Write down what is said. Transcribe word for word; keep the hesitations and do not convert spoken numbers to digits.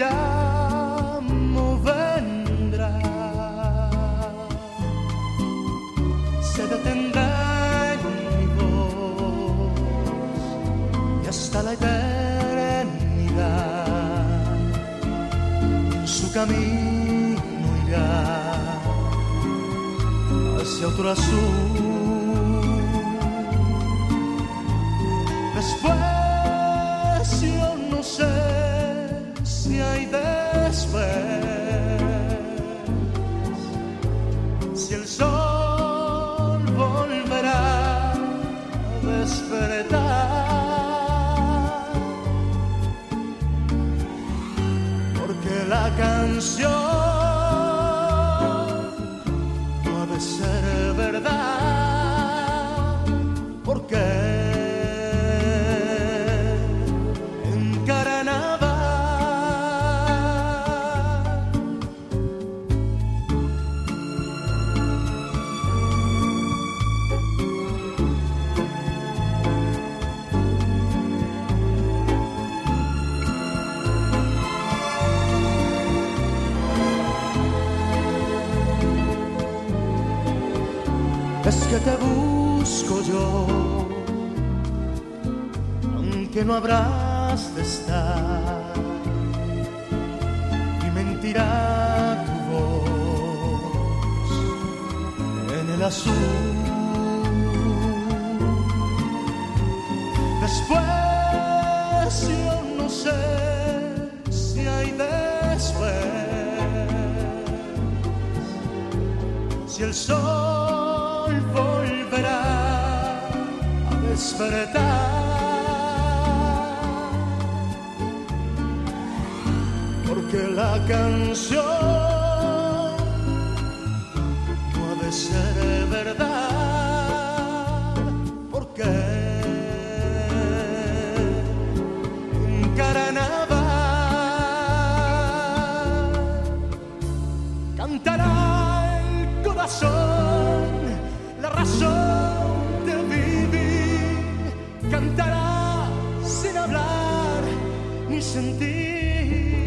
llamo vendrá, se detendrá en mi voz y hasta la eternidad su camino irá hacia otro azul. Después yo no sé si hay después, si el sol volverá a despertar, porque la canción no ha de ser verdad, porque es que te busco yo, aunque no habrás de estar, y mentirá tu voz en el azul. Después yo no sé si hay después, si el sol volverá a despertar, porque la canción no ha de ser verdad, porque en carnaval cantará el corazón, la razón de vivir, cantará sin hablar ni sentir.